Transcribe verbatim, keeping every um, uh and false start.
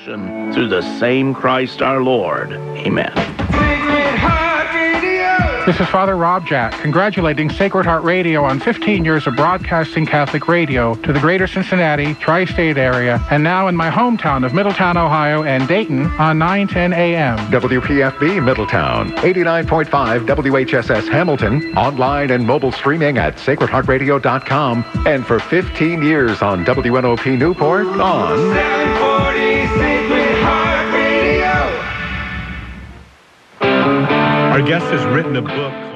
through the same Christ our Lord. Amen. This is Father Rob Jack, congratulating Sacred Heart Radio on fifteen years of broadcasting Catholic radio to the greater Cincinnati, tri-state area, and now in my hometown of Middletown, Ohio, and Dayton on nine ten A M. W P F B Middletown, eighty-nine point five W H S S Hamilton, online and mobile streaming at sacred heart radio dot com, and for fifteen years on W N O P Newport on seven forty Sacred Heart Radio. Our guest has written a book